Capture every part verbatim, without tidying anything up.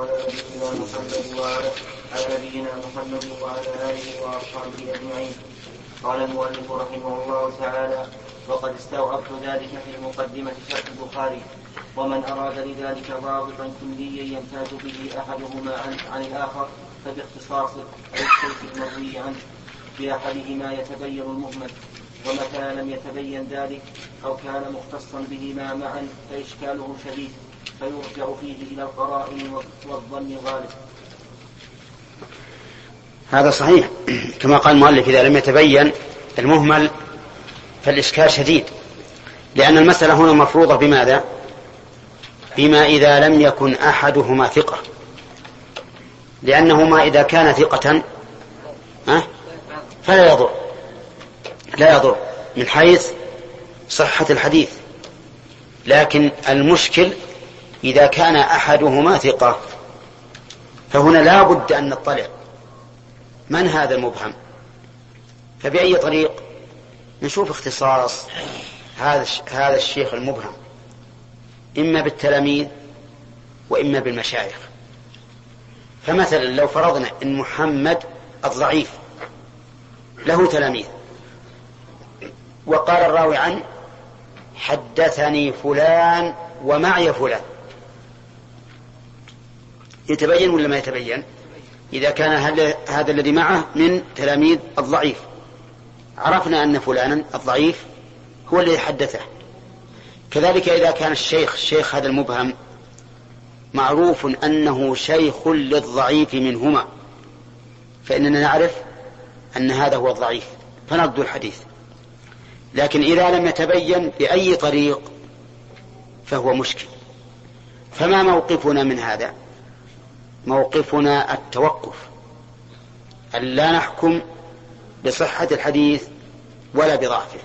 على نبينا محمد وعلى على نبينا محمد وعلى آله وأصحابه أجمعين. قال المؤلف رحمه الله تعالى: وقد استوعبت ذلك في المقدمة شرح البخاري. ومن أراد لذلك ضابطا كليا يمتاز به أحدهما عن, عن الآخر فباختصاصه أي الشيء المروي عنه بأحدهما يتبين المهمل، ومتى لم يتبين ذلك أو كان مختصا بهما معا فإشكاله شديد فيرجع فيه إلى القرائن والظن غالب. هذا صحيح كما قال المؤلف: إذا لم يتبين المهمل فالإشكال شديد، لأن المسألة هنا مفروضة بماذا؟ بما إذا لم يكن أحدهما ثقة، لأنهما إذا كان ثقة فلا يضر لا يضر من حيث صحة الحديث. لكن المشكل إذا كان أحدهما ثقة، فهنا لا بد أن نطلع من هذا المبهم، فبأي طريق نشوف اختصاص هذا هذا الشيخ المبهم، إما بالتلاميذ وإما بالمشايخ. فمثلا لو فرضنا أن محمد الضعيف له تلاميذ، وقال الراوي عنه: حدثني فلان ومعي فلان، يتبين ولا ما يتبين؟ إذا كان هذا الذي معه من تلاميذ الضعيف، عرفنا أن فلانا الضعيف هو الذي حدثه. كذلك إذا كان الشيخ الشيخ هذا المبهم معروف أنه شيخ للضعيف منهما، فإننا نعرف أن هذا هو الضعيف فنرد الحديث. لكن إذا لم يتبين بأي طريق فهو مشكل. فما موقفنا من هذا؟ موقفنا التوقف، أن لا نحكم بصحة الحديث ولا بضعفه،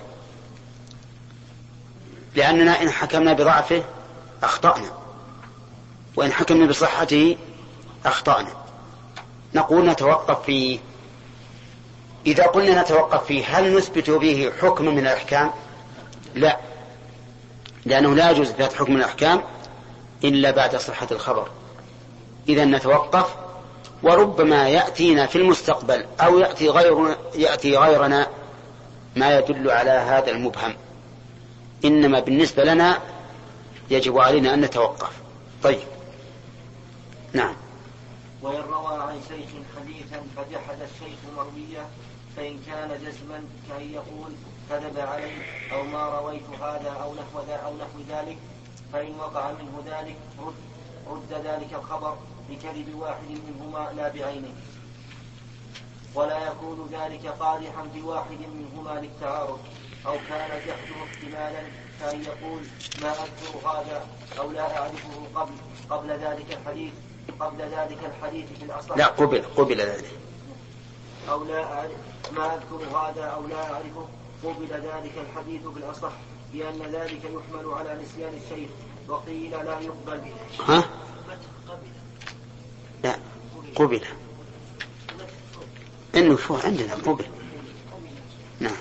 لأننا إن حكمنا بضعفه أخطأنا، وإن حكمنا بصحته أخطأنا. نقول نتوقف فيه. إذا قلنا نتوقف فيه هل نثبت به حكم من الأحكام؟ لا، لأنه لا يجوز إثبات حكم من الأحكام إلا بعد صحة الخبر. إذا نتوقف، وربما يأتينا في المستقبل أو يأتي غيرنا, يأتي غيرنا ما يدل على هذا المبهم. إنما بالنسبة لنا يجب علينا أن نتوقف. طيب، نعم. وإن روى عن شيخ حديثا فجحد الشيخ مرويه، فإن كان جزما كأن يقول كذب علي أو ما رويت هذا أو نحو, أو نحو ذلك، فإن وقع منه ذلك رد, رد ذلك الخبر بكذب واحد منهما لا بعينه، ولا يكون ذلك قادحا بواحد منهما للتعارض. أو كان جحده احتمالا كأن يقول ما أذكر هذا أو لا أعرفه قبل قبل ذلك الحديث قبل ذلك الحديث في الأصح، لا قبل قبل ذلك أو لا أعرف ما أذكر هذا أو لا أعرفه قبل ذلك الحديث في الأصح، لأن ذلك يحمل على نسيان الشيخ، وقيل لا يقبل. ها؟ لا قبل، إنه شو عندنا قبل. نعم.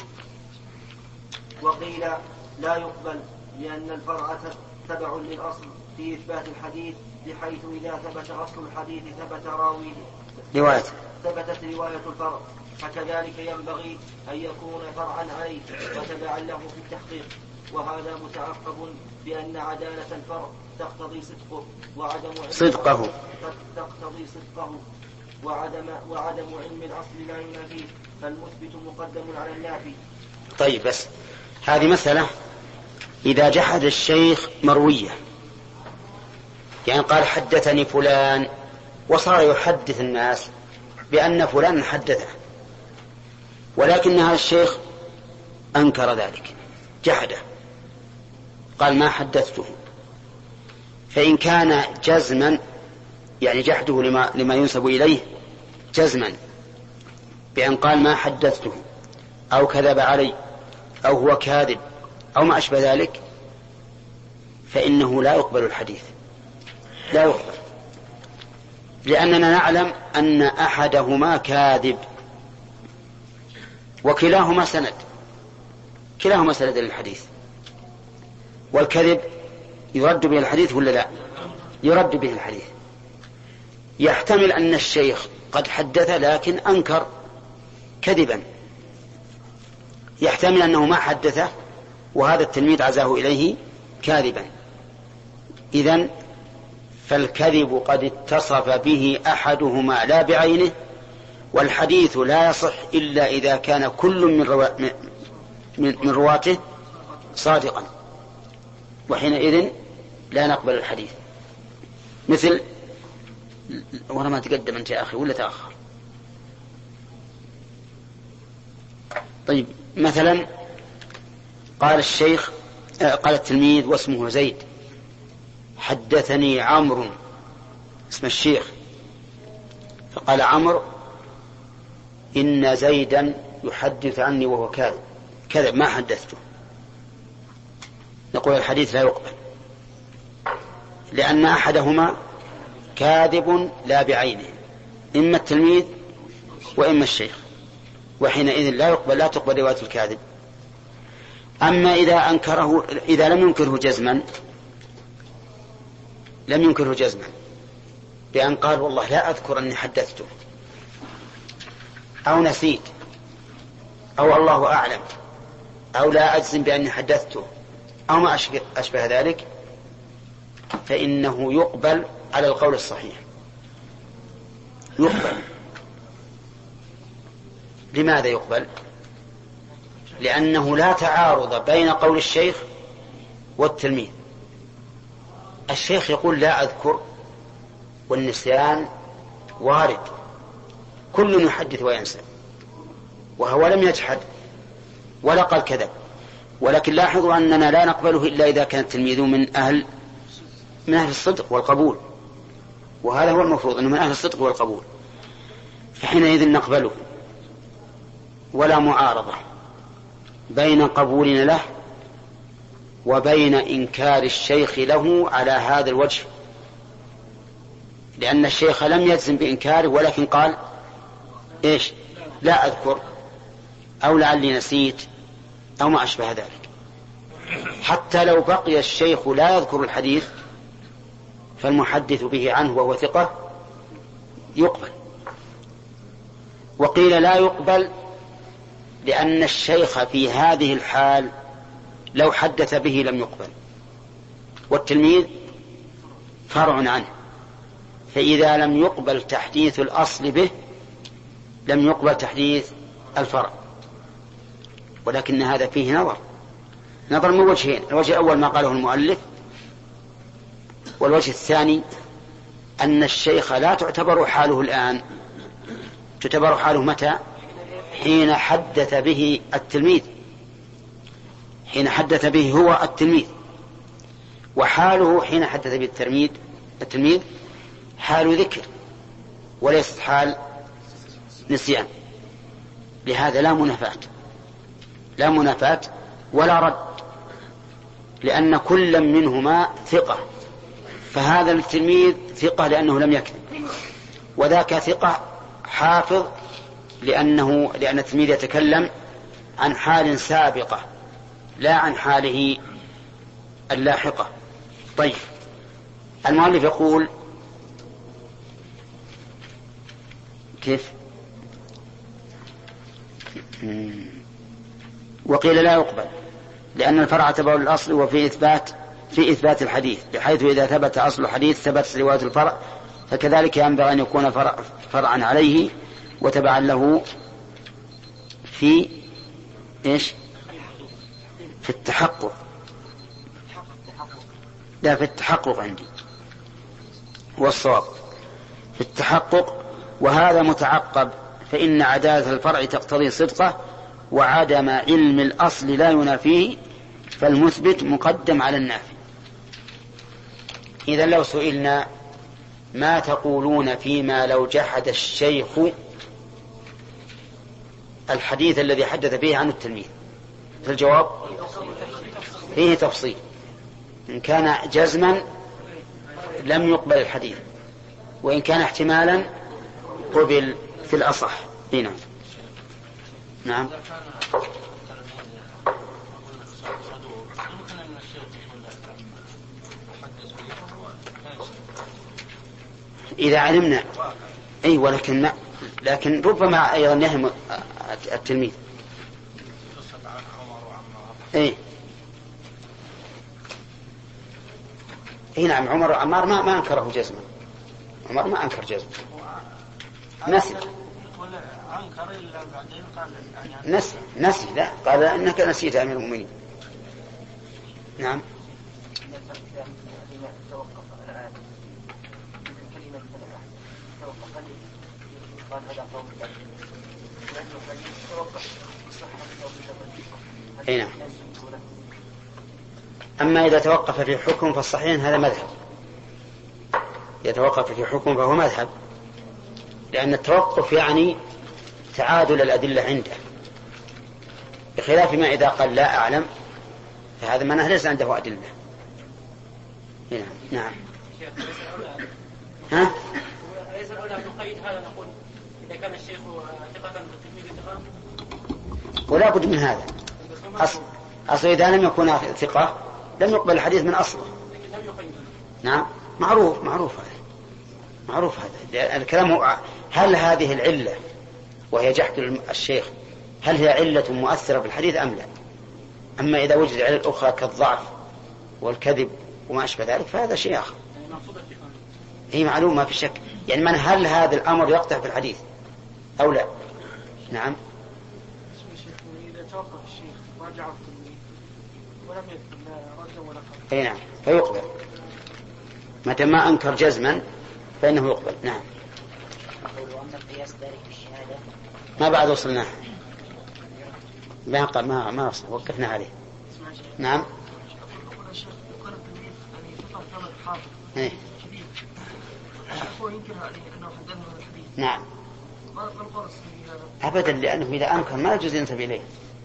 وقيل لا يقبل لأن الفرع تبع للأصل في إثبات الحديث، بحيث إذا ثبت أصل الحديث ثبت راويه رواية ثبتت رواية الفرع، فكذلك ينبغي أن يكون فرعا عليه وتبعا له في التحقيق. وهذا متعقب بأن عدالة الفرع تقتضي صدقه وعدم صدقه تقتضي صدقه وعدم وعدم علم الأصل لا ينافيه، فالمثبت مقدم على النافي. طيب، بس هذه مسألة. إذا جحد الشيخ مروية، يعني قال حدثني فلان، وصار يحدث الناس بأن فلان حدثه، ولكن هذا الشيخ أنكر ذلك، جحده، قال ما حدثته. فإن كان جزما، يعني جحده لما, لما ينسب إليه جزما بأن قال ما حدثته أو كذب علي أو هو كاذب أو ما أشبه ذلك، فإنه لا يقبل الحديث، لا يقبل، لأننا نعلم أن أحدهما كاذب وكلاهما سند، كلاهما سند للحديث. والكذب يرد به الحديث ولا لا؟ يرد به الحديث. يحتمل أن الشيخ قد حدث لكن أنكر كذبا، يحتمل أنه ما حدثه وهذا التلميذ عزاه إليه كاذبا. إذن فالكذب قد اتصف به أحدهما لا بعينه، والحديث لا يصح إلا إذا كان كل من, روا... من... من رواته صادقا، وحينئذ لا نقبل الحديث. مثل وانا ما تقدم انت يا اخي ولا تاخر. طيب مثلا قال الشيخ قال التلميذ واسمه زيد حدثني عمرو، اسم الشيخ، فقال عمرو إن زيدا يحدث عني وهو كاذب، كذب ما حدثته، نقول الحديث لا يقبل لأن أحدهما كاذب لا بعينه، إما التلميذ وإما الشيخ، وحينئذ لا يقبل لا تقبل رواية الكاذب. أما إذا أنكره إذا لم ينكره جزما لم ينكره جزما بأن قال والله لا أذكر أني حدثته أو نسيت أو الله أعلم أو لا أجزم بأني حدثته أو ما أشبه ذلك، فإنه يقبل على القول الصحيح، يقبل. لماذا يقبل؟ لأنه لا تعارض بين قول الشيخ والتلميذ. الشيخ يقول لا أذكر والنسيان وارد، كل يحدث وينسى، وهو لم يجحد ولا قال كذب، ولكن لاحظوا أننا لا نقبله إلا إذا كان التلميذ من أهل من أهل الصدق والقبول، وهذا هو المفروض أنه من أهل الصدق والقبول، فحينئذ نقبله، ولا معارضة بين قبولنا له وبين إنكار الشيخ له على هذا الوجه، لأن الشيخ لم يجزم بإنكاره ولكن قال إيش لا أذكر أو لعلي نسيت أو ما أشبه ذلك. حتى لو بقي الشيخ لا يذكر الحديث فالمحدث به عنه وهو ثقة يقبل. وقيل لا يقبل لأن الشيخ في هذه الحال لو حدث به لم يقبل، والتلميذ فرع عنه، فإذا لم يقبل تحديث الأصل به لم يقبل تحديث الفرع. ولكن هذا فيه نظر نظر من وجهين: الوجه الأول ما قاله المؤلف، والوجه الثاني أن الشيخ لا تعتبر حاله الآن، تعتبر حاله متى؟ حين حدث به التلميذ، حين حدث به هو التلميذ، وحاله حين حدث به التلميذ التلميذ حال ذكر وليس حال نسيان. لهذا لا منافاة لا منافاة ولا رد، لأن كل منهما ثقة، فهذا التلميذ ثقة لأنه لم يكذب، وذاك ثقة حافظ لأنه لأن التلميذ يتكلم عن حال سابقة لا عن حاله اللاحقة. طيب المؤلف يقول كيف؟ وقيل لا يقبل لأن الفرع تبع الأصل وفي إثبات في إثبات الحديث، بحيث إذا ثبت أصل الحديث ثبت رواية الفرع، فكذلك ينبغي أن يكون فرع فرعا عليه وتبعا له في إيش؟ في التحقق، لا في التحقق عندي والصواب في التحقق، وهذا متعقب، فإن عدالة الفرع تقتضي صدقه وعدم علم الأصل لا ينافيه، فالمثبت مقدم على النافي. إذا لو سئلنا ما تقولون فيما لو جحد الشيخ الحديث الذي حدث به عن التلميذ؟ فالجواب فيه تفصيل، إن كان جزما لم يقبل الحديث، وإن كان احتمالا قبل في الأصح. هنا نعم. إذا علمنا أي ولكن ما لكن ربما أيضا يهم التلميذ. أي إيه نعم عمر وعمار ما ما أنكره جزما. عمر ما أنكر جزما. نسي. نسي نسي لا قال إنك نسيت أمير المؤمنين. نعم. أي نعم. أما إذا توقف في حكم فالصحيح هذا مذهب. يتوقف في حكم فهو مذهب، لأن التوقف يعني تعادل الأدلة عنده، بخلاف ما إذا قال لا أعلم فهذا معناه ليس عنده أدلة. نعم. نعم. ها؟ ليس الأولى نقيد هذا نقول إذا كان الشيخ ثقة بالتلميذ ثقة؟ ولا بد من هذا. أصل أصل إذا لم يكن ثقة لم يقبل الحديث من أصله. نعم معروف معروف هذا معروف هذا الكلام هو هل هذه العلة وهي جحد الشيخ هل هي علة مؤثرة في الحديث أم لا؟ أما إذا وجد علة أخرى كالضعف والكذب وما أشبه ذلك فهذا شيء آخر. هي معلومة ما في شك. يعني من هل هذا الأمر يقطع في الحديث أو لا؟ نعم. إذا توقف الشيخ راجع التلميذ ولم يذكر لا رد ولا قبل. أي نعم فيقبل متى ما أنكر جزما فإنه يقبل. نعم. وأما القياس ذلك بالشهادة ما بعد وصلنا ما ما ما وقفنا عليه. نعم. إيه. نعم. أبدا لأنه إذا أنكر ما يجوز ينسب إليه.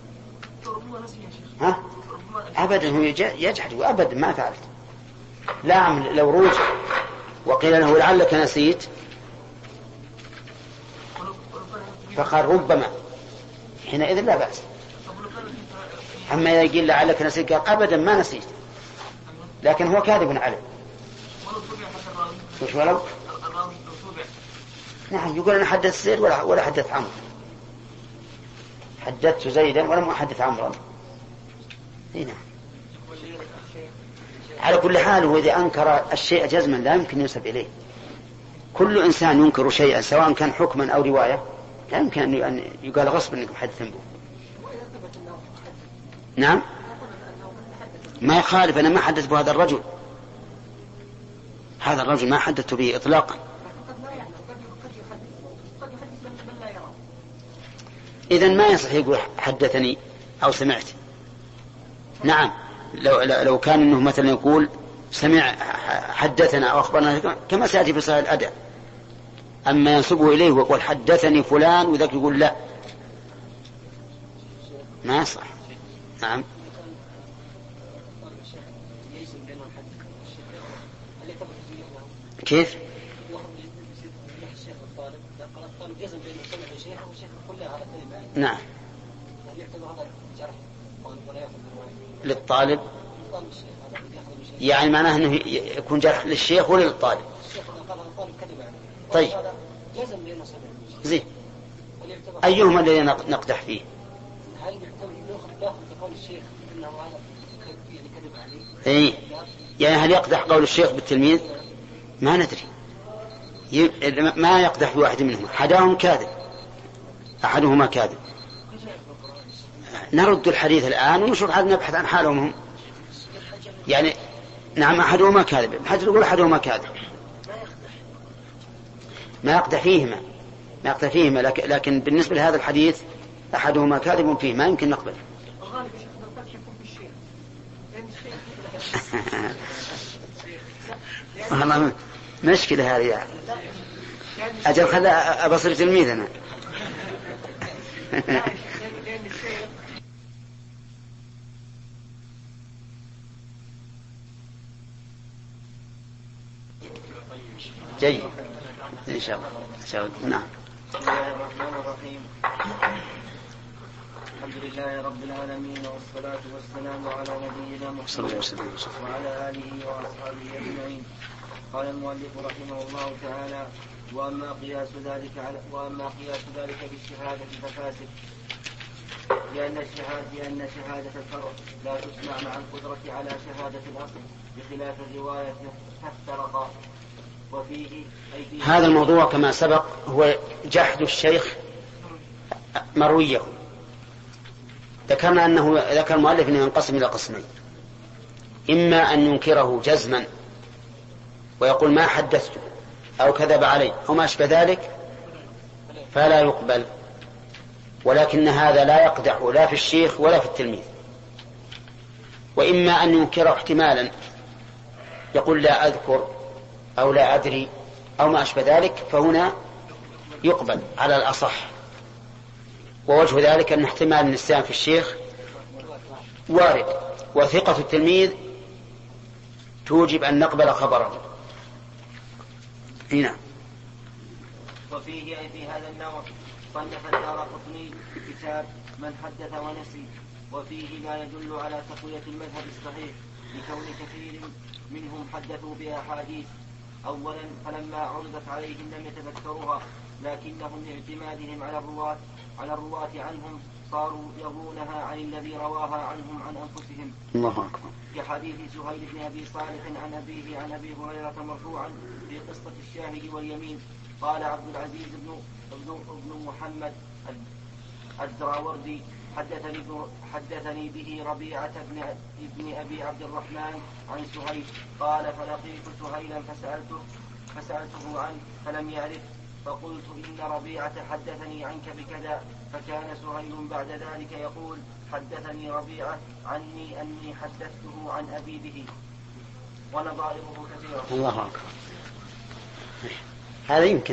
ها؟ أبدا هو يجحد وأبدا ما فعلت. لا عمل لو روج وقيل له لعلك نسيت فقال ربما حينئذ لا بأس. أما إذا قيل لعلك نسيت قال أبدا ما نسيت لكن هو كاذب عليه. وش ولو؟ نعم يقول أنا حدثت زيد ولا ولا حدث عمرو. حدثت زيدا ولم أحدث عمرا. هنا على كل حال وإذا أنكر الشيء جزما لا يمكن ينسب إليه. كل إنسان ينكر شيئا سواء كان حكما أو رواية لا يمكن أن يقال غصب أنك محدث به. نعم ما يخالف أنا ما حدث بهذا الرجل. هذا الرجل ما حدثت به إطلاقا. إذن ما يصح يقول حدثني أو سمعت. نعم لو, لو كان إنه مثلا يقول سمع حدثنا أو أخبرنا كما سيأتي في صحيح الأداء. أما ينسبه إليه ويقول حدثني فلان وذاك يقول لا ما يصح. نعم. كيف؟ نعم للطالب يعني معناه أنه يكون جرح للشيخ ولا للطالب. طيب زين أيهما الذي نقدح فيه؟ إيه يعني هل يقدح قول الشيخ بالتلميذ؟ ما ندري ما يقدح بواحد منهم. أحدهم كاذب أحدهما كاذب. نرد الحديث الآن ونشوف حال نبحث عن حالهم هم. يعني نعم أحدهما كاذب حتى يقول أحدهما كاذب ما يقدح فيهما ما يقدح فيهما لكن, لكن بالنسبة لهذا الحديث أحدهما كاذب فيه ما يمكن نقبل. والله مشكلة هذه يعني. أجل خلها أبصر تلميذنا. جيد إن شاء الله إن شاء الله. نعم. بسم الله الرحمن الرحيم. الحمد لله رب العالمين والصلاة والسلام على نبينا محمد وعلى آله وأصحابه أجمعين. قال المؤلف رحمه الله تعالى: وأما قياس ذلك على وأما قياس ذلك بالشهادة ففاسد، لأن الشهادة لأن شهادة الفرع لا تسمع مع القدرة على شهادة الأصل بخلاف الرواية فافترقا. وفيه أي فيه هذا الموضوع كما سبق هو جحد الشيخ مرويه. ذكرنا أنه ذكر المؤلف أنه ينقسم إلى قسمين: إما أن ينكره جزما ويقول ما حدثته أو كذب عليه أو ما أشبه ذلك فلا يقبل، ولكن هذا لا يقدح لا في الشيخ ولا في التلميذ. وإما أن ينكره احتمالا، يقول لا أذكر أو لا أدري أو ما أشبه ذلك، فهنا يقبل على الأصح. ووجه ذلك أن احتمال النسيان في الشيخ وارد، وثقة التلميذ توجب أن نقبل خبره. هنا وفيه أي في هذا النوع صنف الدارقطني كتاب من حدث ونسي، وفيه ما يدل على تقوية المذهب الصحيح لكون كثير منهم حدثوا بأحاديث. أولا فلما عرضت عليهم لم يتذكروها، لكنهم لاعتمادهم على الرواة على الرواة عنهم صاروا يروونها عن الذي رواها عنهم عن أنفسهم. الله أكبر. كحديث سهيل بن أبي صالح عن أبيه عن أبي هريرة مرفوعا في قصة الشاهد واليمين. قال عبد العزيز بن, بن محمد الدراوردي حدثني, حدثني به ربيعة بن, بن أبي عبد الرحمن عن سهيل. قال فلقيت سهيلا فسألته, فسألته عنه فلم يعرف، فقلت إن ربيعة حدثني عنك بكذا، فكان سهيل بعد ذلك يقول حدثني ربيعة عني أني حدثته عن أبي به. ونظائره كثيرة. الله أكبر. هذا يمكن.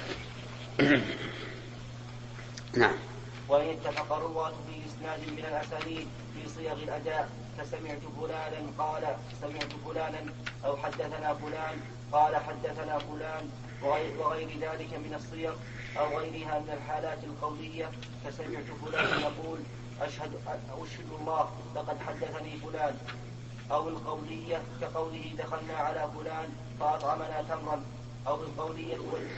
نعم. وإن اتفق الرواة في إسناد من الأسانيد في صيغ الأداء فسمعت فلانا قال سمعت فلانا أو حدثنا فلان قال حدثنا فلان وغير ذلك من الصيغ أو غيرها من الحالات القولية، فسمعت فلان يقول أشهد, أشهد الله لقد حدثني فلان، أو القولية كقوله دخلنا على فلان فأطعمنا تمرا، أو القولية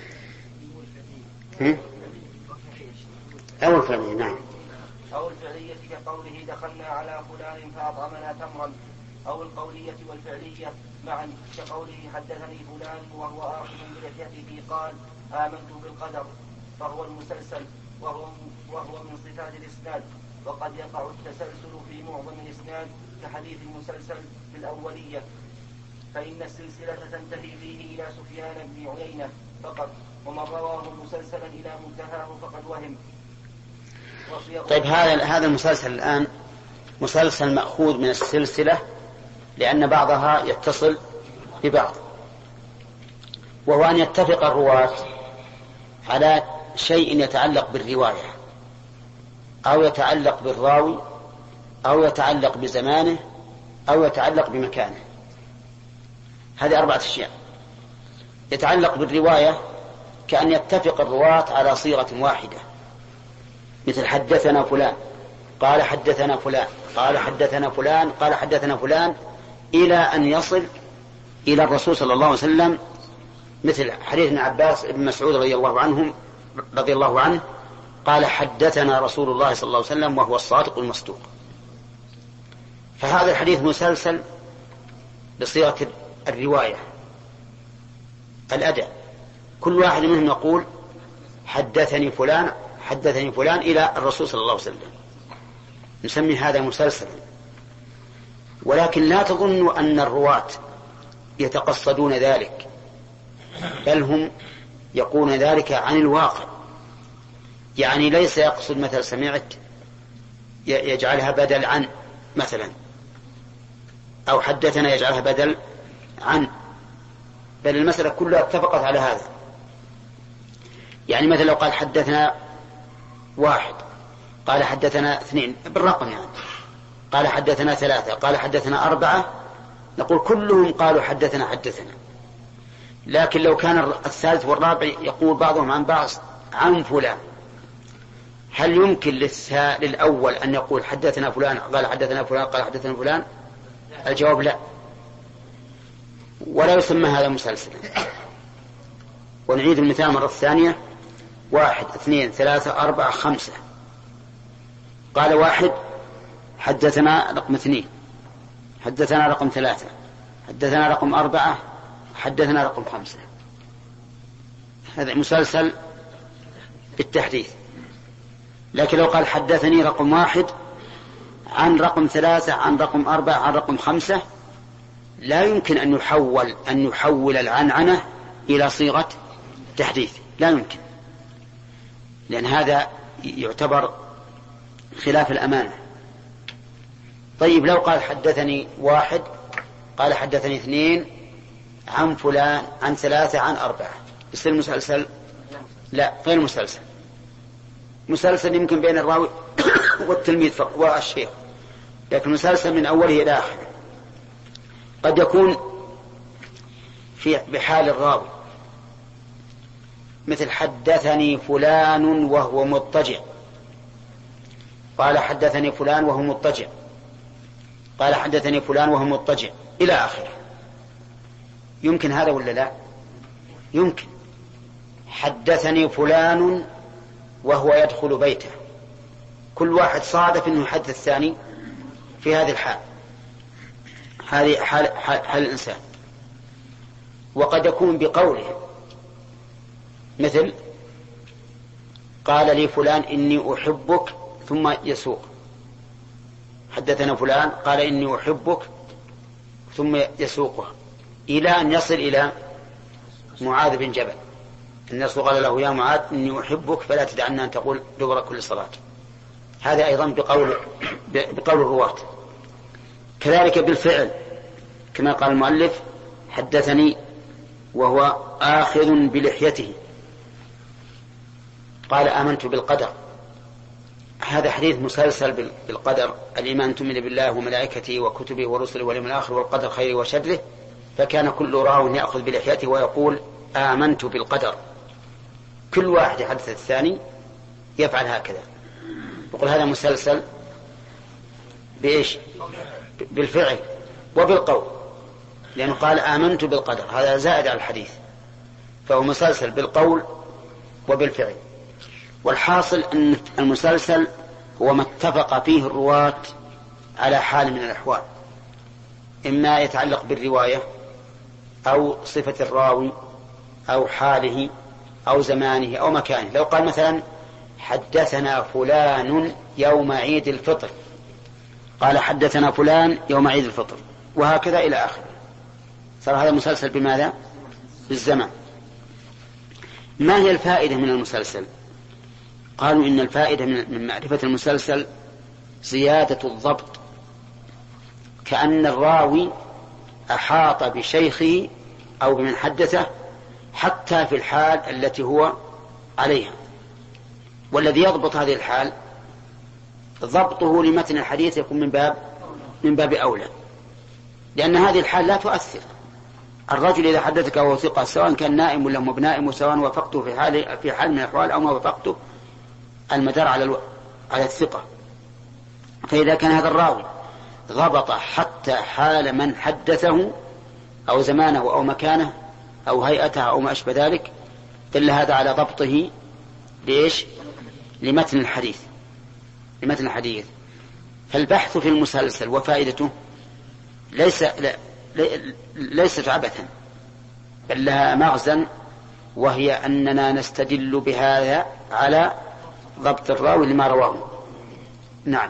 أو الفعلية. نعم. أو الفعلية كقوله دخلنا على فلان فأطعمنا تمرا، أو القولية والفعلية معا كقوله حدثني فلان وهو آخذ بلحيته قال آمنت بالقدر، فهو المسلسل وهو, وهو من صفات الإسناد. وقد يقع التسلسل في معظم الإسناد كحديث المسلسل في الأولية، فإن السلسلة تنتهي فيه إلى سفيان بن عيينة فقط، ومن رواه مسلسلا إلى منتهاه فقد وهم. طيب هذا هذا المسلسل الآن مسلسل مأخوذ من السلسلة لأن بعضها يتصل ببعض، وهو أن يتفق الرواة على شيء يتعلق بالرواية أو يتعلق بالراوي أو يتعلق بزمانه أو يتعلق بمكانه. هذه أربعة أشياء. يتعلق بالرواية كأن يتفق الرواة على صيغة واحدة، مثل حدثنا فلان قال حدثنا فلان قال حدثنا فلان قال حدثنا فلان إلى أن يصل إلى الرسول صلى الله عليه وسلم، مثل حديث ابن عباس ابن مسعود رضي الله عنهم رضي الله عنه قال حدثنا رسول الله صلى الله عليه وسلم وهو الصادق المصدوق. فهذا الحديث مسلسل بصيغة الرواية الأداء، كل واحد منهم يقول حدثني فلان حدثني فلان إلى الرسول صلى الله عليه وسلم، نسمي هذا مسلسلا. ولكن لا تظنوا أن الرواة يتقصدون ذلك، بل هم يقولون ذلك عن الواقع. يعني ليس يقصد مثل سمعت يجعلها بدل عن مثلا، أو حدثنا يجعلها بدل عن، بل المسألة كلها اتفقت على هذا. يعني مثلا لو قال حدثنا واحد قال حدثنا اثنين بالرقم، يعني قال حدثنا ثلاثة قال حدثنا أربعة، نقول كلهم قالوا حدثنا حدثنا. لكن لو كان الثالث والرابع يقول بعضهم عن بعض عن فلان، هل يمكن للأول أن يقول حدثنا فلان قال حدثنا فلان قال حدثنا فلان؟ الجواب لا. ولا يسمى هذا مسلسلا. ونعيد المثال مرة ثانية: واحد اثنين ثلاثة أربعة خمسة. قال واحد: حدثنا رقم اثنين، حدثنا رقم ثلاثة، حدثنا رقم أربعة، حدثنا رقم خمسة. هذا مسلسل بالتحديث. لكن لو قال حدثني رقم واحد عن رقم ثلاثة عن رقم أربعة عن رقم خمسة، لا يمكن أن يحول أن يحول العنعنة إلى صيغة تحديث، لا يمكن، لأن هذا يعتبر خلاف الأمانة. طيب لو قال حدثني واحد، قال حدثني اثنين عن فلان عن ثلاثة عن أربعة، يصير مسلسل؟ لا، غير مسلسل. مسلسل يمكن بين الراوي والتلميذ والشيخ، لكن مسلسل من أوله إلى آخره. قد يكون في بحال الراوي، مثل حدثني فلان وهو مضطجع، قال حدثني فلان وهو مضطجع، قال حدثني فلان وهو مضطجع إلى آخره. يمكن هذا ولا لا؟ يمكن. حدثني فلان وهو يدخل بيته، كل واحد صادف أنه يحدث الثاني في هذه الحال، هذه حال, حال, حال الإنسان. وقد يكون بقوله، مثل قال لي فلان إني أحبك ثم يسوق. حدثنا فلان قال إني أحبك ثم يسوقه إلى أن يصل إلى معاذ بن جبل. الناس قال له: يا معاذ إني أحبك فلا تدعنا أن تقول دبر كل صلاة. هذا أيضا بقول, بقول الرواة. كذلك بالفعل، كما قال المؤلف: حدثني وهو آخذ بلحيته، قال آمنت بالقدر. هذا حديث مسلسل بالقدر، الإيمان تؤمن بالله وملائكته وكتبه ورسله واليوم الآخر والقدر خيره وشره، فكان كل راو يأخذ بلحيته ويقول آمنت بالقدر. كل واحد يحدث الثاني يفعل هكذا، يقول هذا مسلسل بإيش؟ بالفعل وبالقول، لأنه قال آمنت بالقدر، هذا زائد على الحديث، فهو مسلسل بالقول وبالفعل. والحاصل أن المسلسل هو ما اتفق فيه الرواة على حال من الأحوال، إما يتعلق بالرواية أو صفة الراوي أو حاله أو زمانه أو مكانه. لو قال مثلا حدثنا فلان يوم عيد الفطر، قال حدثنا فلان يوم عيد الفطر، وهكذا إلى آخره، صار هذا مسلسل بماذا؟ بالزمان. ما هي الفائدة من المسلسل؟ قالوا إن الفائدة من معرفة المسلسل زيادة الضبط، كأن الراوي أحاط بشيخه أو بمن حدثه حتى في الحال التي هو عليها. والذي يضبط هذه الحال ضبطه لمتن الحديث يكون من باب من باب أولى، لأن هذه الحال لا تؤثر. الرجل إذا حدثك وهو ثقة، سواء كان نائم ولا مو بنائم، وسواء وافقته في حال في حال من الأحوال أو ما وافقته، المدار على الو... على الثقة. فإذا كان هذا الراوي ضبط حتى حال من حدثه أو زمانه أو مكانه أو هيئته أو ما أشبه ذلك، دل هذا على ضبطه ليش؟ لمتن الحديث لمتن الحديث. فالبحث في المسلسل وفائدته ليس لا ليست عبثا، بل لها مغزى، وهي أننا نستدل بهذا على ضبط الراوي لما رواه. نعم.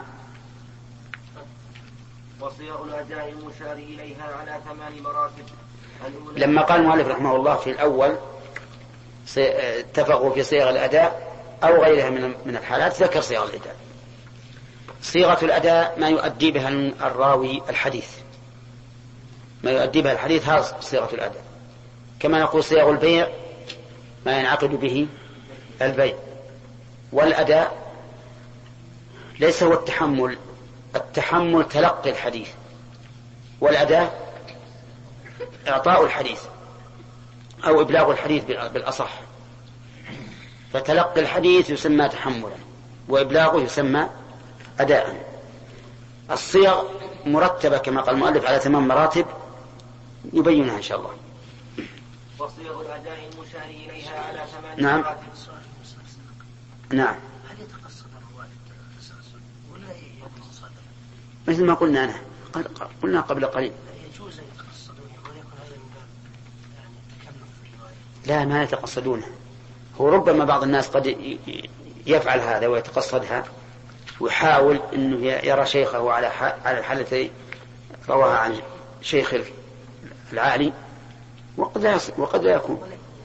وصيغ الأداء المشار إليها على ثمان مراتب. لما قال المؤلف رحمه الله في الأول اتفقوا في صيغ الأداء أو غيرها من الحالات، ذكر صيغ الأداء. صيغة الأداء ما يؤدي بها الراوي الحديث، ما يؤدي بها الحديث، هذا صيغة الأداء. كما نقول صيغ البيع ما ينعقد به البيع. والأداء ليس هو التحمل، التحمل تلقي الحديث، والأداء إعطاء الحديث أو إبلاغ الحديث بالأصح. فتلقي الحديث يسمى تحملا، وإبلاغه يسمى أداء. الصيغ مرتبة كما قال المؤلف على ثمان مراتب، يبينها إن شاء الله. وصيغ الأداء المشار إليها على ثمان نعم. مراتب. نعم. هل يتقصد الرواة التسلسل ولا يكون صادقا؟ مثل ما قلنا أنا قلنا قبل قليل. يجوز أن يتقصدون ويكون هذا من باب يعني تكلف في الرواية. لا، ما يتقصدونه. هو ربما بعض الناس قد يفعل هذا ويتقصدها ويحاول أنه يرى شيخه على على الحالة رواها عن شيخ العالي، وقد لا وقد لا يكون.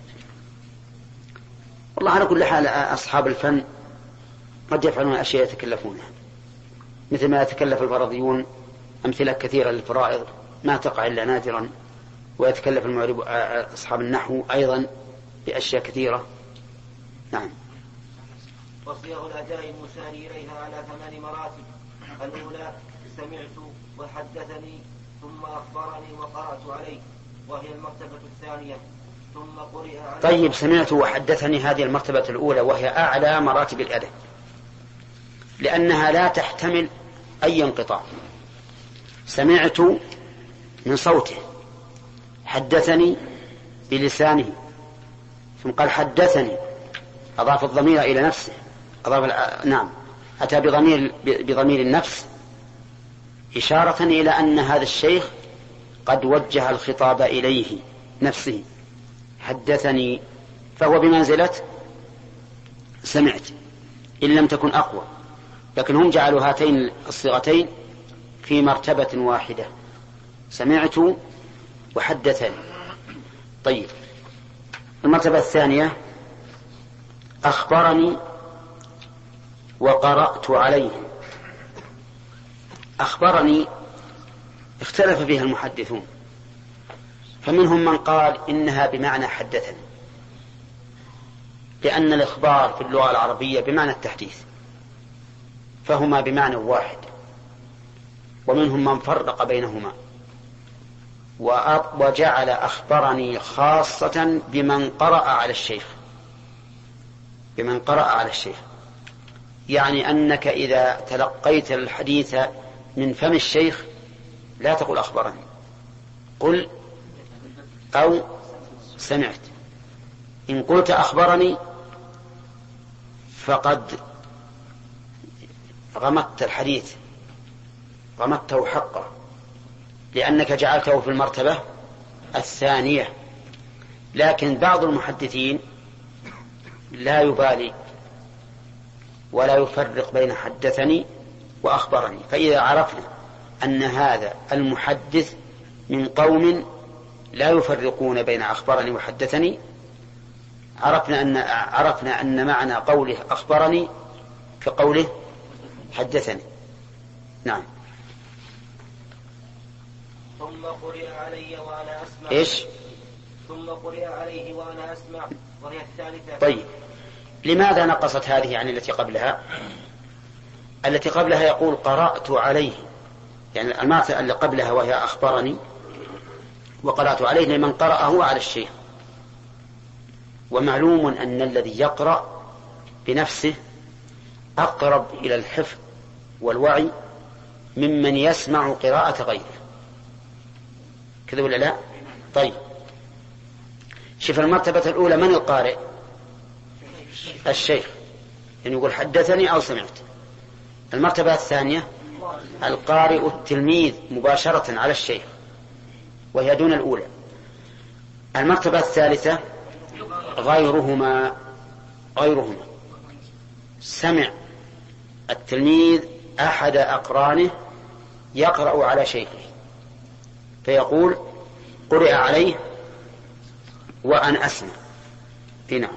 والله على كل حال أصحاب الفن قد يفعلون أشياء يتكلفونها، مثل ما يتكلف الفرضيون أمثلة كثيرة للفرائض ما تقع إلا نادرا، ويتكلف المعرب أصحاب النحو أيضا بأشياء كثيرة. نعم. وصيغ الأداء المشار إليها على ثمان مراتب. الأولى سمعت وحدثني ثم أخبرني وقرأت عليه، وهي المرتبة الثانية. ثم قرئ عليه. طيب، سمعت وحدثني هذه المرتبة الأولى وهي أعلى مراتب الأدب، لأنها لا تحتمل أي انقطاع. سمعت من صوته، حدثني بلسانه، ثم قال حدثني، أضاف الضمير إلى نفسه، أضاف نعم أتى بضمير بضمير النفس إشارة إلى أن هذا الشيخ قد وجه الخطاب إليه نفسه. حدثني فهو بمنزلة سمعت إن لم تكن أقوى، لكن هم جعلوا هاتين الصيغتين في مرتبة واحدة، سمعت وحدثني. طيب، المرتبة الثانية أخبرني وقرأت عليه. أخبرني اختلف فيها المحدثون، فمنهم من قال إنها بمعنى حدثني، لأن الإخبار في اللغة العربية بمعنى التحديث، فهما بمعنى واحد. ومنهم من فرق بينهما وجعل أخبرني خاصة بمن قرأ على الشيخ، بمن قرأ على الشيخ، يعني أنك إذا تلقيت الحديث من فم الشيخ لا تقول أخبرني، قل أو سمعت. إن قلت أخبرني فقد غمضت الحديث، غمضته حقه، لأنك جعلته في المرتبة الثانية. لكن بعض المحدثين لا يبالي ولا يفرق بين حدثني وأخبرني، فإذا عرفنا أن هذا المحدث من قوم لا يفرقون بين أخبرني وحدثني، عرفنا أن عرفنا أن معنى قوله أخبرني كقوله حدثني. نعم. ثم قرئ علي وأنا أسمع. إيش؟ ثم قرئ عليه وأنا أسمع، وهي الثالثة. طيب، لماذا نقصت هذه عن التي قبلها؟ التي قبلها يقول قرأت عليه، يعني المعنى اللي قبلها وهي أخبرني وقرأت عليه لمن قرأه على الشيخ. ومعلوم أن الذي يقرأ بنفسه أقرب إلى الحفظ والوعي ممن يسمع قراءة غيره، كذا ولا لا؟ طيب، شوف المرتبة الأولى من القارئ؟ الشيخ، يعني يقول حدثني أو سمعت. المرتبة الثانية القارئ التلميذ مباشرة على الشيخ، وهي دون الأولى. المرتبة الثالثة غيرهما غيرهما سمع التلميذ أحد أقرانه يقرأ على شيخه فيقول قرئ عليه وأنا أسمع. نعم.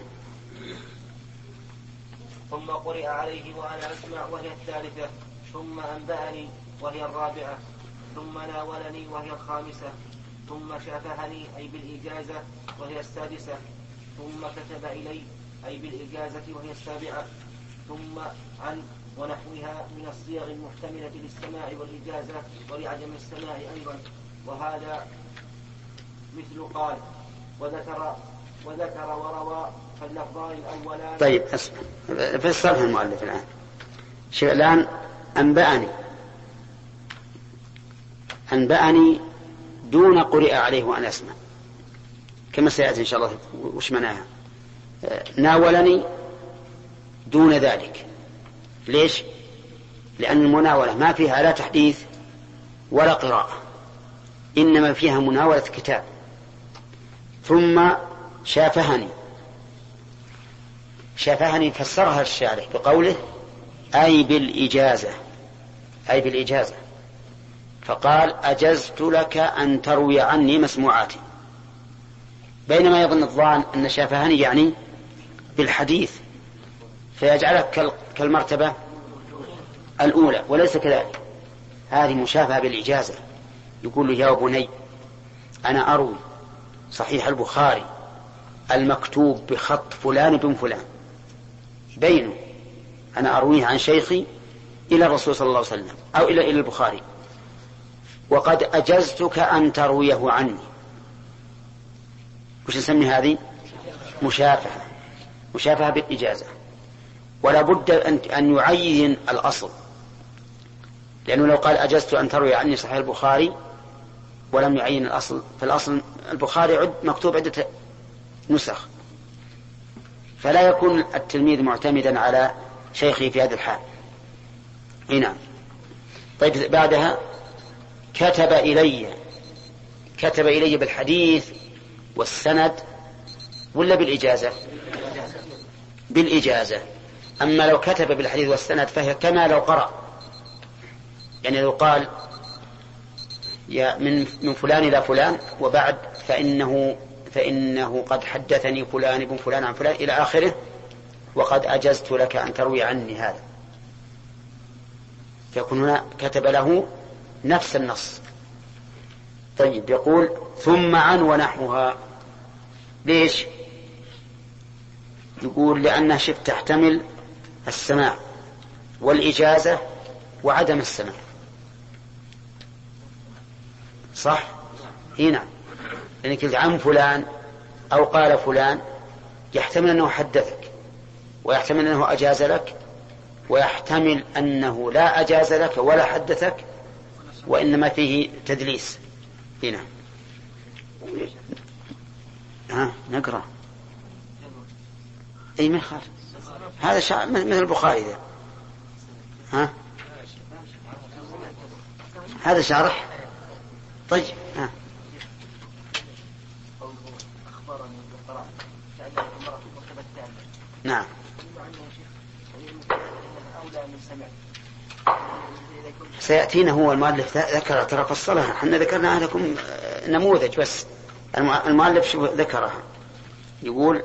ثم قرئ عليه وأنا أسمع، وهي الثالثة. ثم أنبأني، وهي الرابعة. ثم ناولني، وهي الخامسة. ثم شافهني أي بالإجازة، وهي السادسة. ثم كتب إلي أي بالإجازة، وهي السابعة. ثم عن ونحوها من الصيغ المحتملة للسماع والإجازة ولعدم السماع أيضا. وهذا مثل قال وذكر وذكر وروى، فاللفظان الأولان. طيب، اسمع في الصرف المؤلف الآن. شوف الآن أنبأني أنبأني دون قرئ عليه وأنا أسمع، كما سيأتي إن شاء الله وش معناها. ناولني دون ذلك. ليش؟ لأن المناولة ما فيها لا تحديث ولا قراءة، إنما فيها مناولة كتاب. ثم شافهني، شافهني فسرها الشارح بقوله أي بالإجازة، أي بالإجازة، فقال أجزت لك أن تروي عني مسموعاتي، بينما يظن الظان أن شافهني يعني بالحديث فيجعلك كالمرتبة الأولى، وليس كذلك. هذه مشافهة بالإجازة. يقول له يا بني أنا أروي صحيح البخاري المكتوب بخط فلان بن فلان، بينه أنا أرويه عن شيخي إلى الرسول صلى الله عليه وسلم أو إلى إلى البخاري، وقد أجزتك أن ترويه عني. وش نسمي هذه؟ مشافهة، مشافهة بالإجازة. ولا بد أن يعين الأصل، لأنه لو قال أجزت أن تروي عني صحيح البخاري ولم يعين الأصل، فالأصل البخاري عد مكتوب عدة نسخ، فلا يكون التلميذ معتمدا على شيخه في هذا الحال. نعم. طيب بعدها كتب إلي، كتب إلي بالحديث والسند ولا بالإجازة؟ بالإجازة. أما لو كتب بالحديث والسند فهي كما لو قرأ، يعني لو قال يا من من فلان إلى فلان وبعد فإنه فإنه قد حدثني فلان بن فلان عن فلان إلى آخره وقد أجزت لك أن تروي عني هذا، فيكون هنا كتب له نفس النص. طيب يقول ثم عن ونحوها. ليش؟ يقول لأنها شف تحتمل السماع والإجازة وعدم السماع، صح؟ هنا لأنك يعني عن فلان أو قال فلان يحتمل أنه حدثك ويحتمل أنه أجاز لك ويحتمل أنه لا أجاز لك ولا حدثك وإنما فيه تدليس. هنا ها نقرأ أي من خارج هذا شع... مثل البخاري ذا. ها هذا شرح. طيب ها نعم. سيأتينا هو المؤلف ذكر ترى فصلها، احنا ذكرنا لكم نموذج بس، المؤلف شو ذكرها. يقول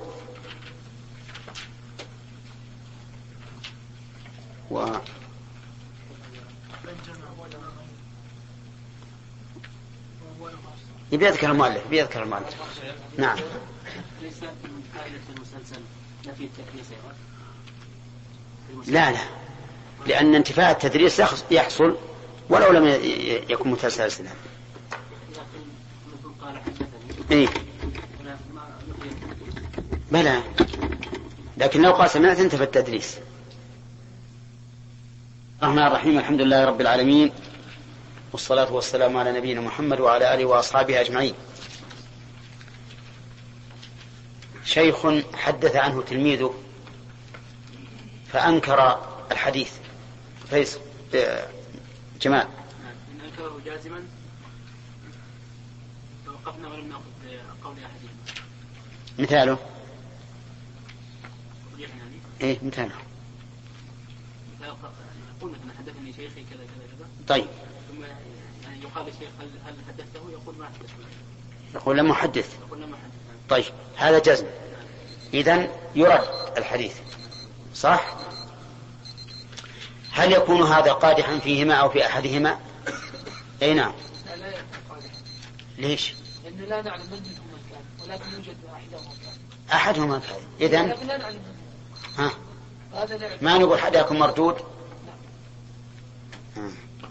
و يبي يذكر المؤلف بيذكر المؤلف. نعم. ليس من فائدة المسلسل نفي التدليس. لا لا، لأن انتفاء التدريس يحصل ولو لم يكن متسلسلا. إيه؟ بلى، لكن لو قال سمعت انتفى التدريس. الرحمن الرحيم، الحمد لله رب العالمين، والصلاة والسلام على نبينا محمد وعلى آله وأصحابه أجمعين. شيخ حدث عنه تلميذه فأنكر الحديث. فيصل جمال إن أنكره جازما فوقفنا ولم نأخذ قول أحدهم. مثاله إيه مثاله يقول مثلا حدثني شيخي كذا كذا كذا. طيب ثم يعني يقال الشيخ هل هل حدثته؟ يقول ما حدثته. يقول لم أحدث. يقول لم أحدث. طيب هذا جزم، إذن يرد الحديث، صح؟ هل يكون هذا قادحا فيهما أو في أحدهما؟ أي نعم. لا يكون قادحا. ليش؟ لأنه لا نعلم من منهما كان، ولكن يوجد أحدهما كان. أحدهما كان. إذن لكن لا نعلم. ها هذا نعلم. ما نقول حداكم مردود. لا.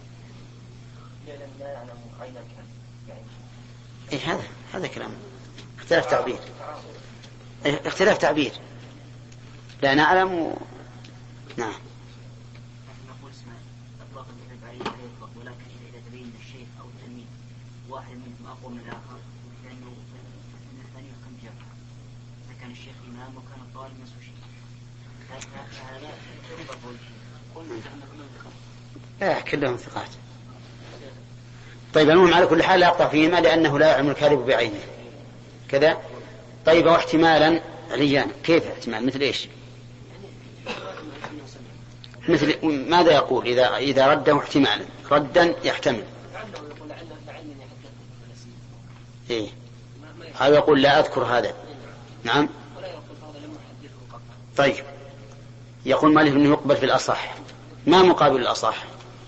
لا يعلم أين كان. إيه هذا هذا كلام اختلاف تعبير. إيه اختلاف تعبير. لا نعلم و... نعم. نقول اسمع أطلاقا بحب عليه لا يطلق، ولكن إذا تبين الشيخ أو التلميذ واحد منهم القول الآخر لأنه الثاني كم جمع إذا كان الشيخ إمام وكان الطالب نفس الشيء هذا يضرب قلنا لا كلهم ثقات. طيب المهم على كل حال لا يقطع فيهما لأنه لا يعلم الكاذب بعينه كذا. طيب واحتمالا عليان كيف احتمال مثل ايش؟ مثل ماذا يقول إذا إذا رده احتمالا ردا يحتمل إيه؟ هذا يقول لا أذكر هذا. نعم. طيب يقول مالك أنه يقبل في الأصح. ما مقابل الأصح؟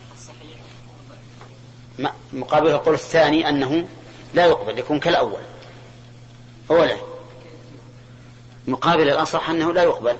ما مقابل القول الثاني أنه لا يقبل يكون كالأول أولا. مقابل الأصح أنه لا يقبل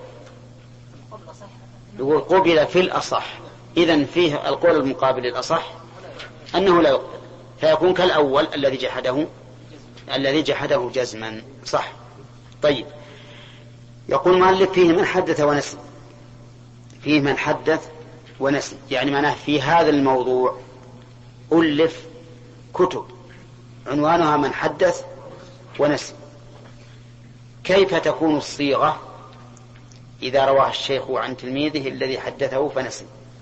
يقول قبل في الأصح. إذن فيه القول المقابل الأصح أنه لا يقبل فيكون كالأول الذي جحده الذي جحده جزما صح. طيب يقول مالك فيه من حدث ونسي. فيه من حدث ونسي يعني معناه في هذا الموضوع ألف كتب عنوانها من حدث ونسي. كيف تكون الصيغة إذا رواه الشيخ عن تلميذه الذي حدثه فنسي؟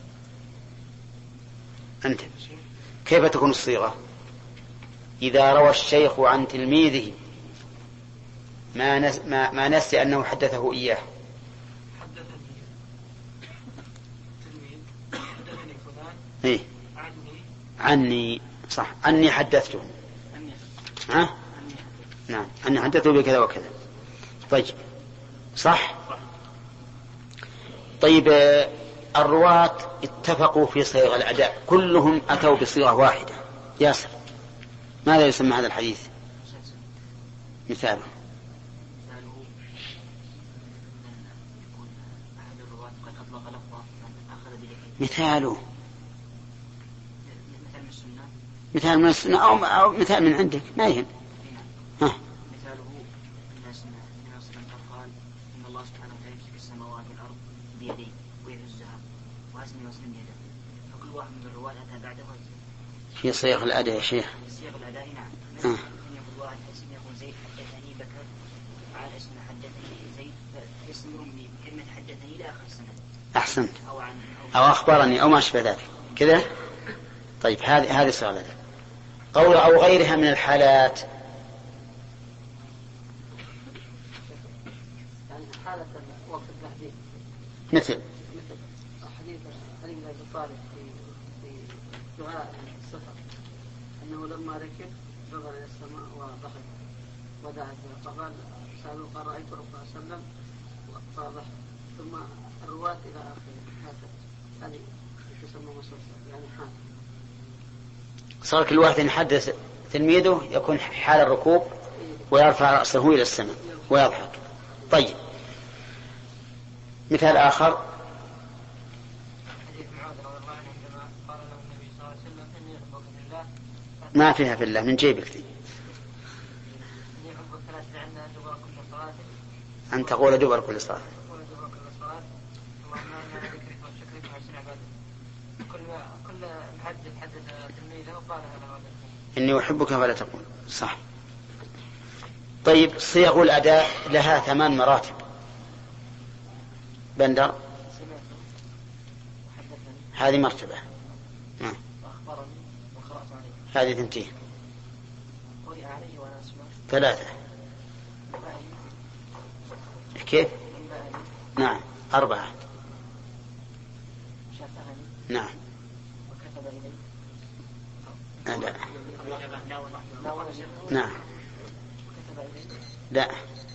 أنت كيف تكون الصيغة إذا روى الشيخ عن تلميذه ما, نس ما, ما نسي أنه حدثه إياه؟ حدثني تلميذ حدثني فلان إيه؟ عني عني صح أني حدثته ها؟ نعم أني حدثته بكذا وكذا. طيب صح. طيب الرواة اتفقوا في صيغ الأداء كلهم أتوا بصيغة واحدة. ياسر ماذا يسمى هذا الحديث؟ مثاله مثاله مثال من السنة أو, أو مثال من عندك ما يهم. ها مثاله الناس النبي صلى الله عليه وسلم قال إن الله سبحانه وتعالى يمسك السماوات والأرض بيديه ويهزها وأسمي وأسلم يده فكل واحد من الرواة أتى بعده في صيغ الأداء يا شيخ. صيغ الأداء نعم. آه. يقول واحد اسم يقول زيد حدثني بكر على اسم حدثني زيد فيستمر بكلمة حدثني إلى آخر السنة. أحسنت. أو عن أو أخبرني أو ما أشبه ذلك كذا. طيب هذه هذه صيغ الأداء. قول أو غيرها من الحالات يعني حالة وقت التحديد مثل مثل حديث علي بن أبي طالب في في دعاء السفر أنه لما ركب نظر إلى السماء وضحك ودعا فقال سألوا قال رأيت رسول الله صلى الله عليه وسلم فضحك ثم الرواة إلى آخره هذا هذه تسمى مسلسل يعني حال. صار كل واحد يحدث تلميذه يكون حال الركوب ويرفع رأسه إلى السماء ويضحك. طيب مثال آخر حديث معاذ رضي الله عنه عندما قال له النبي صلى الله عليه وسلم إني أحبك في الله ما فيها في الله من جيبك دي. إني أحبك فلا تجعلنا دبر كل صلاة أن تقول دبر كل صلاة ولا دبر كل صلاة اللهم إنا ذكرك وشكرك وحسن عبادك. كل كل محدث حدث تلميذه وقال هذا هذا إني أحبك فلا تقول صح. طيب صيغ الأداء لها ثمان مراتب. بندر سمعت وحدثني هذه مرتبة آه. وأخبرني وقرأت عليه هذه ثنتين قرئ عليه وأنا أسمع ثلاثة نبأني كيف؟ نبأني نعم أربعة شافهني نعم وكتب إلي لا لا ولا شيء نعم وكتب إلي لا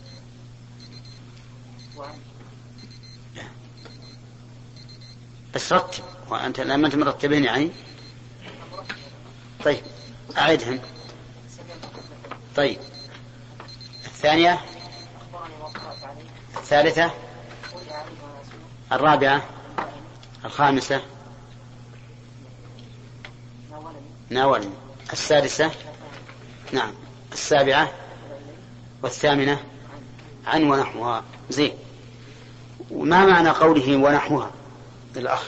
وعن لا بس رتب وأنت لما أنت مرتبين يعني. طيب أعيدهم. طيب الثانية أخبرني وقرأت عليه الثالثة قرئ عليه وأنا أسمع الرابعة الخامسة ناولني ناولني السادسة نعم السابعة والثامنة عن ونحوها. زين. وما معنى قوله ونحوها الأخ؟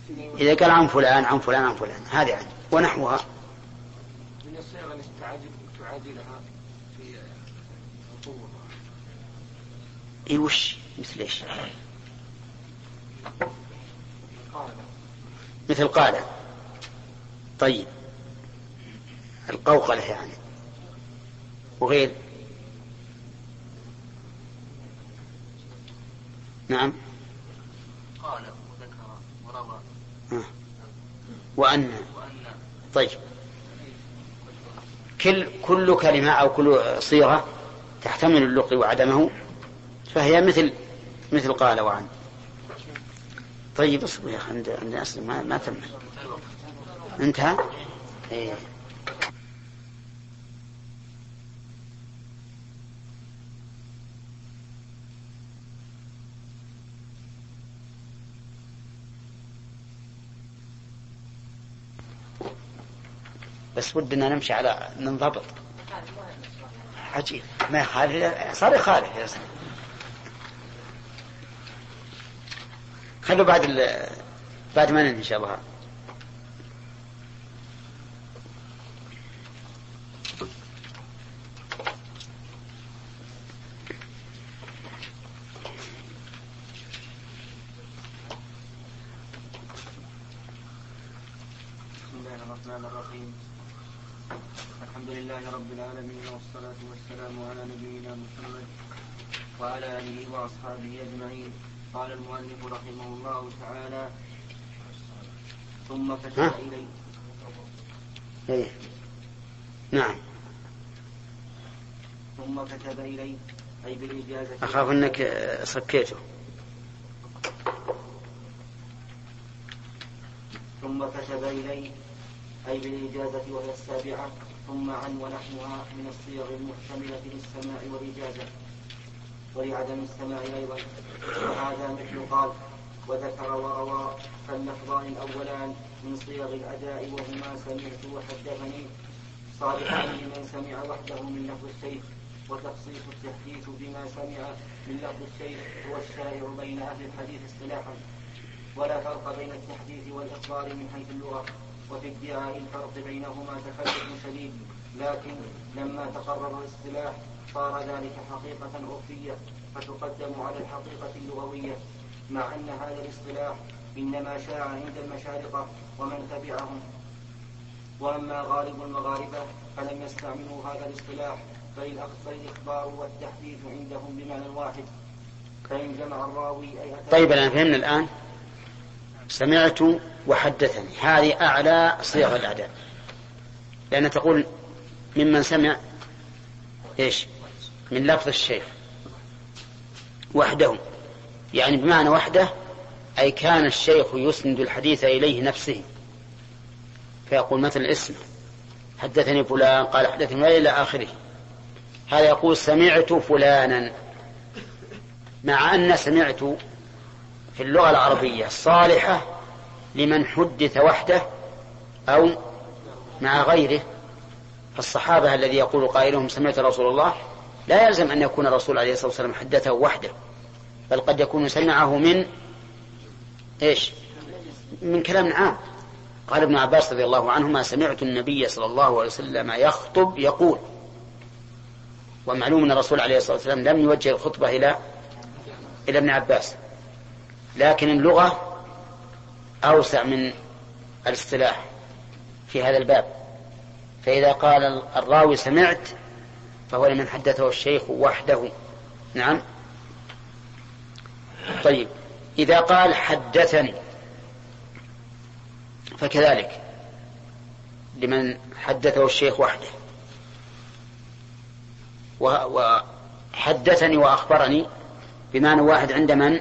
إذا قال عن فلان عن فلان عن فلان هذه يعني ونحوها من الصيغة التي تعادل تعادلها في القوة. إيه وش مثل إيش؟ مثل قال. طيب القوقلة يعني وغير. نعم قال وذكر وروى آه. وأن. طيب كل كل كلمة أو كل صيغة تحتمل اللقي وعدمه فهي مثل مثل قال وعن. طيب اصبر يا أخي عند عند أسلم ما ما تم انتهى. إيه. بس ودنا نمشي على ننضبط. عجيب ما يخالف صار يخالف يا سلام. خلوا بعد ال... بعد ما ننهي إن شاء الله. بسم الله الرحمن الرحيم. الحمد لله رب العالمين والصلاة والسلام على نبينا محمد وعلى آله وأصحابه أجمعين. قال المؤلف رحمه الله تعالى ثم كتب إلي. إيه. نعم. ثم كتب إلي أي بالإجازة. أخاف أنك صكيته. ثم كتب إلي أي بالإجازة وهي السابعة. ثم عن ونحوها من الصيغ المحتملة للسماع والإجازة ولعدم السماع أيضا. وهذا مثل قال وذكر وروى فاللفظان الأولان من صيغ الأداء وهما سمعت وحدثني صالحان لمن سمع وحده من لفظ الشيخ. وتخصيص التحديث بما سمع من لفظ الشيخ هو الشائع بين أهل الحديث اصطلاحا. ولا فرق بين التحديث والإخبار من حيث اللغة. وفي ادعاء الفرق بينهما تفرق شديد. لكن لما تقرر الاصطلاح صار ذلك حقيقة عرفية فتقدم على الحقيقة اللغوية. مع أن هذا الاصطلاح إنما شاع عند المشارقة ومن تبعهم. وأما غالب المغاربة فلم يستعملوا هذا الاصطلاح فالإخبار والتحديث عندهم بمعنى واحد. فإن جمع الراوي أي أتى. طيب أنا فهمنا الآن. سمعت وحدثني هذه أعلى صيغ الأداء لأن تقول ممن سمع إيش من لفظ الشيخ وحده يعني بمعنى وحده أي كان الشيخ يسند الحديث إليه نفسه فيقول مثل اسم حدثني فلان قال حدثني إلى آخره. هذا يقول سمعت فلانا مع أن سمعت في اللغة العربية صالحة لمن حدث وحده أو مع غيره. فالصحابة الذي يقول قائلهم سمعت رسول الله لا يلزم أن يكون الرسول عليه الصلاة والسلام حدثه وحده بل قد يكون سمعه من إيش من كلام عام. قال ابن عباس رضي الله عنهما سمعت النبي صلى الله عليه وسلم يخطب يقول. ومعلوم أن الرسول عليه الصلاة والسلام لم يوجه الخطبة إلى إلى ابن عباس. لكن اللغة أوسع من الاصطلاح في هذا الباب. فإذا قال الراوي سمعت فهو لمن حدثه الشيخ وحده. نعم. طيب إذا قال حدثني فكذلك لمن حدثه الشيخ وحده. وحدثني وأخبرني بمعنى واحد عند من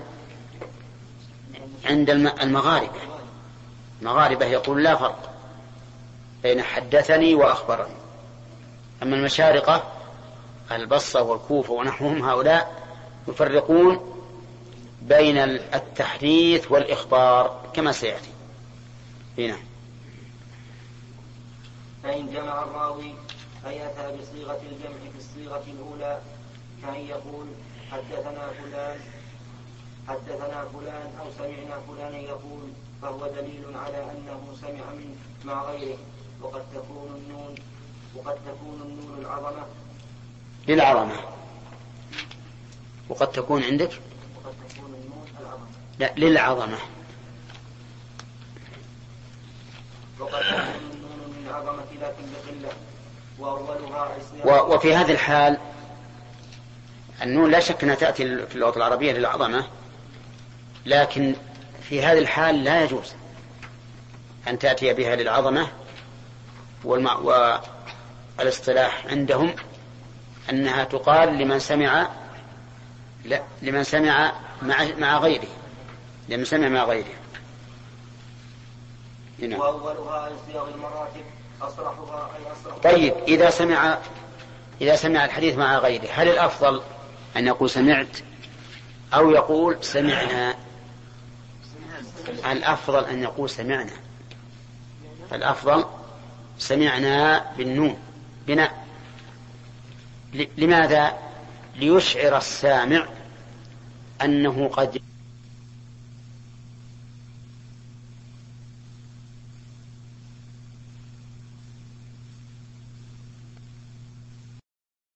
عند المغاربة. المغاربة يقول لا فرق بين حدثني وأخبرني. أما المشارقة البصرة والكوفة ونحوهم هؤلاء يفرقون بين التحديث والإخبار كما سيأتي. هنا فإن جمع الراوي أي أتى بصيغة الجمع في الصيغة الأولى كأن يقول حدثنا فلان حدثنا فلان أو سمعنا فلانا يقول فهو دليل على أنه سمع منه مع غيره. وقد تكون النون وقد تكون النون العظمة للعظمة، وقد تكون عندك وقد تكون النون العظمة لا للعظمة، وقد تكون النون للعظمة لكن بقلة، وأولها عصيان. وفي هذه الحال النون لا شك أنها تأتي في اللغة العربية للعظمة، لكن في هذه الحال لا يجوز أن تأتي بها للعظمة. والاصطلاح عندهم أنها تقال لمن سمع لا لمن سمع مع مع غيره لمن سمع مع غيره. هنا. وأولها صيغ المراتب أصرحها أي أصرح. طيب إذا سمع إذا سمع الحديث مع غيره، هل الأفضل أن يقول سمعت أو يقول سمعنا؟ الأفضل أن يقول سمعنا، الأفضل سمعنا بالنون بناء. لماذا؟ ليشعر السامع أنه قد